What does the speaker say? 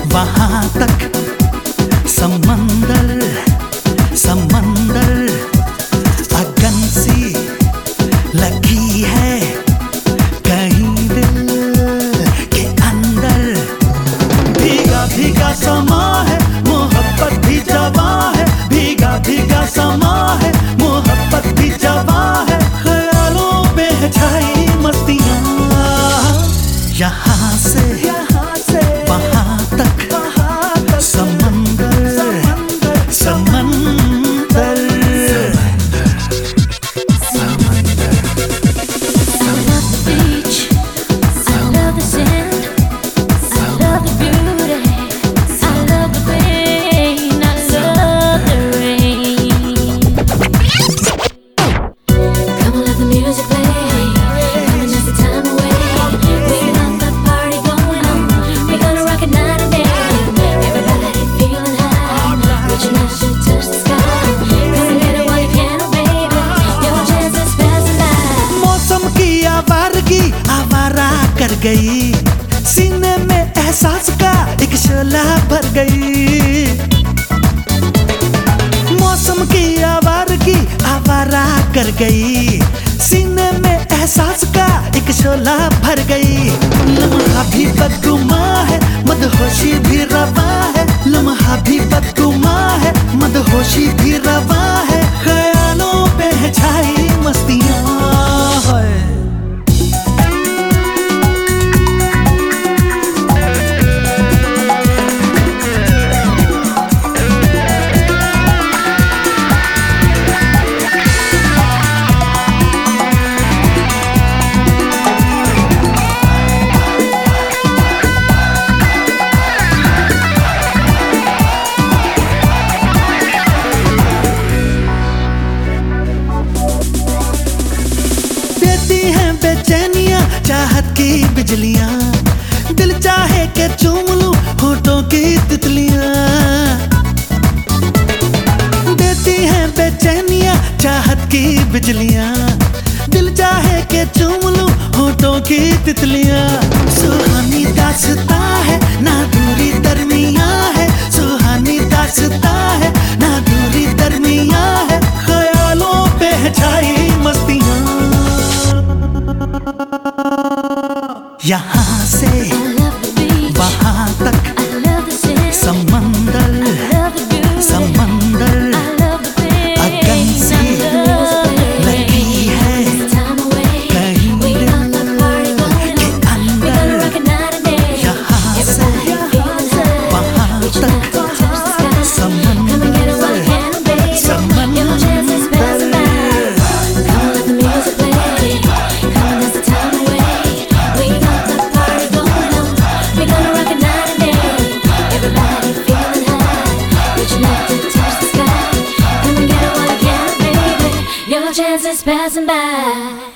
वहां तक समंदर समंदर अगन सी लगी है कहीं दिल के अंदर। भीगा भीगा समा है मोहब्बत भी जवां है, भीगा भीगा समा है मोहब्बत भी जवां है। ख्यालों पे है छाई मस्तियां, यहाँ से वहां तक समंदर समंदर। आवारा कर गई सीने में एहसास का एक शोला भर गई। मौसम की आवारगी आवारा कर गई सीने में एहसास का एक शोला भर गई। लम्हा भी बदगुमा है मदहोशी भी रवा है, लम्हा भी बदगुमा है मदहोशी भी रवा है। ख्यालों पे है छाई मस्तियां है। बेचैनियां चाहत की बिजलियां, दिल चाहे के चूम लूं होठों की तितलियां। देती हैं बेचैनियां चाहत की बिजलियां, दिल चाहे के चूम लूं होठों की तितलियां। सुहानी दास्तां है ना दूरी दरमियां है, सुहानी दास्तां है ना दूरी दरमियां है। ख्यालों पे है छाई मस्तियां, यहाँ से वहां तक समंदर समंदर अगन सी लगी है कहीं दिल के अंदर। यहाँ से वहां तक समंदर समंदर। Your chances passing by.